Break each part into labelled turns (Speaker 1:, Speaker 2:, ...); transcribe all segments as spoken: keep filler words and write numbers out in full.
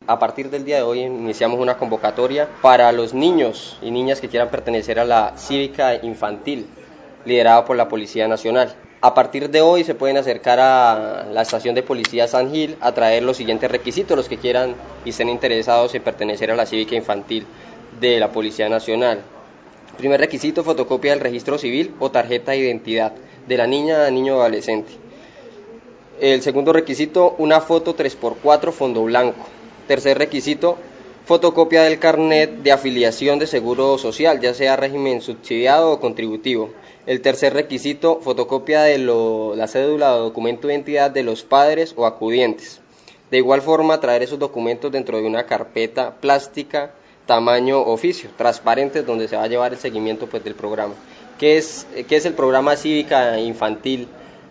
Speaker 1: A partir del día de hoy iniciamos una convocatoria para los niños y niñas que quieran pertenecer a la cívica infantil, liderada por la Policía Nacional. A partir de hoy se pueden acercar a la estación de policía San Gil a traer los siguientes requisitos, los que quieran y estén interesados en pertenecer a la cívica infantil de la Policía Nacional. Primer requisito, fotocopia del registro civil o tarjeta de identidad de la niña, niño o adolescente. El segundo requisito, una foto tres por cuatro fondo blanco. Tercer requisito, fotocopia del carnet de afiliación de seguro social, ya sea régimen subsidiado o contributivo. El tercer requisito, fotocopia de lo, la cédula o documento de identidad de los padres o acudientes. De igual forma, traer esos documentos dentro de una carpeta plástica, tamaño oficio, transparentes, donde se va a llevar el seguimiento pues, del programa. ¿Qué es, qué es el programa Cívica Infantil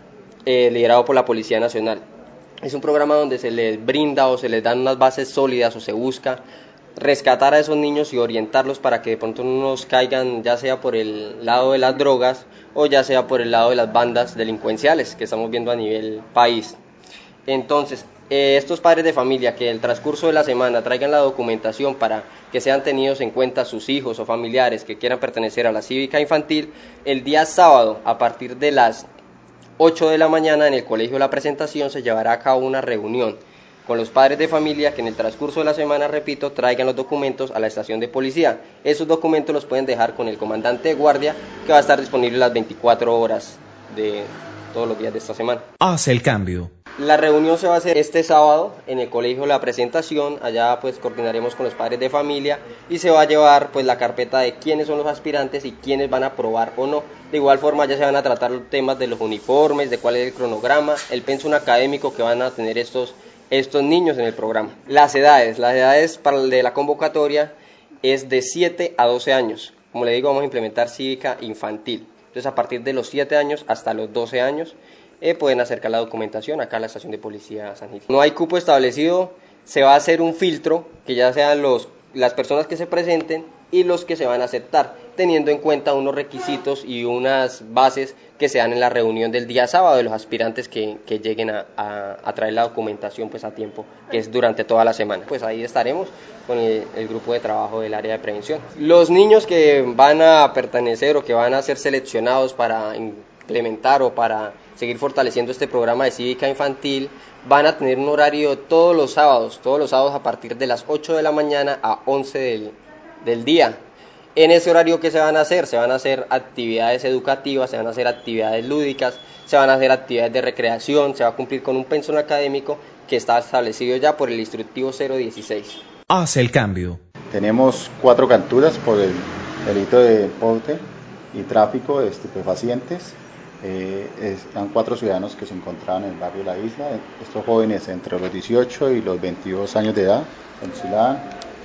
Speaker 1: eh, liderado por la Policía Nacional? Es un programa donde se les brinda o se les dan unas bases sólidas o se busca rescatar a esos niños y orientarlos para que de pronto no nos caigan ya sea por el lado de las drogas o ya sea por el lado de las bandas delincuenciales que estamos viendo a nivel país. Entonces, eh, estos padres de familia que en el transcurso de la semana traigan la documentación para que sean tenidos en cuenta sus hijos o familiares que quieran pertenecer a la cívica infantil, el día sábado a partir de las ocho de la mañana en el Colegio La Presentación se llevará a cabo una reunión con los padres de familia que en el transcurso de la semana, repito, traigan los documentos a la estación de policía. Esos documentos los pueden dejar con el comandante de guardia que va a estar disponible las veinticuatro horas de todos los días de esta semana.
Speaker 2: Hace el cambio.
Speaker 1: La reunión se va a hacer este sábado en el Colegio La Presentación, allá pues coordinaremos con los padres de familia y se va a llevar pues la carpeta de quiénes son los aspirantes y quiénes van a aprobar o no. De igual forma ya se van a tratar los temas de los uniformes, de cuál es el cronograma, el pensum académico que van a tener estos, estos niños en el programa. Las edades, las edades para el de la convocatoria es de siete a doce años. Como le digo, vamos a implementar cívica infantil. Entonces a partir de los siete años hasta los doce años Eh, pueden acercar la documentación acá a la estación de policía San Gil. No hay cupo establecido, se va a hacer un filtro que ya sean los, las personas que se presenten y los que se van a aceptar, teniendo en cuenta unos requisitos y unas bases que se dan en la reunión del día sábado de los aspirantes que, que lleguen a, a, a traer la documentación pues a tiempo, que es durante toda la semana. Pues ahí estaremos con el, el grupo de trabajo del área de prevención. Los niños que van a pertenecer o que van a ser seleccionados para implementar o para seguir fortaleciendo este programa de cívica infantil van a tener un horario todos los sábados, todos los sábados a partir de las ocho de la mañana a once del, del día. En ese horario, ¿qué se van a hacer? Se van a hacer actividades educativas, se van a hacer actividades lúdicas, se van a hacer actividades de recreación, se va a cumplir con un pensum académico que está establecido ya por el instructivo cero dieciséis.
Speaker 2: Hace el cambio.
Speaker 3: Tenemos cuatro capturas por el delito de porte y tráfico de estupefacientes. Eh, eran cuatro ciudadanos que se encontraban en el barrio La Isla. Estos jóvenes entre los dieciocho y los veintidós años de edad oscilaban,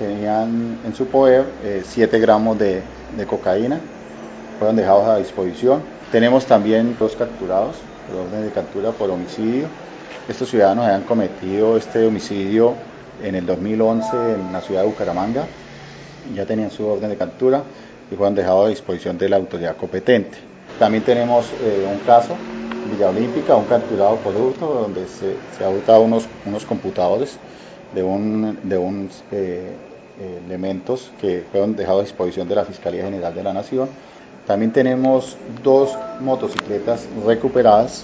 Speaker 3: tenían en su poder eh, siete gramos de, de cocaína, fueron dejados a disposición. Tenemos también dos capturados por orden de captura por homicidio. Estos ciudadanos habían cometido este homicidio en el dos mil once en la ciudad de Bucaramanga, ya tenían su orden de captura y fueron dejados a disposición de la autoridad competente. También tenemos eh, un caso, Villa Olímpica, un capturado por hurto, donde se, se ha hurtado unos, unos computadores de, un, de unos eh, eh, elementos que fueron dejados a disposición de la Fiscalía General de la Nación. También tenemos dos motocicletas recuperadas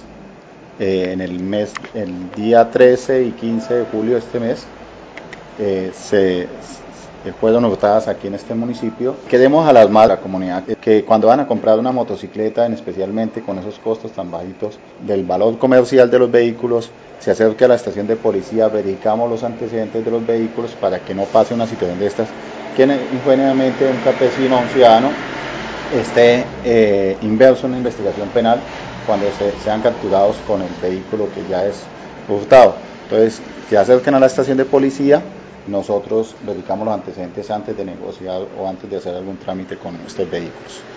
Speaker 3: eh, en el mes, el día trece y quince de julio de este mes. Eh, se fueron hurtadas aquí en este municipio. Queremos alarmar a la comunidad que cuando van a comprar una motocicleta, en especialmente con esos costos tan bajitos del valor comercial de los vehículos, se acerque a la estación de policía, verificamos los antecedentes de los vehículos para que no pase una situación de estas, que ingenuamente un campesino o un ciudadano esté eh, inverso en una investigación penal cuando se, sean capturados con el vehículo que ya es hurtado. Entonces, se acerquen a la estación de policía. Nosotros verificamos los antecedentes antes de negociar o antes de hacer algún trámite con estos vehículos.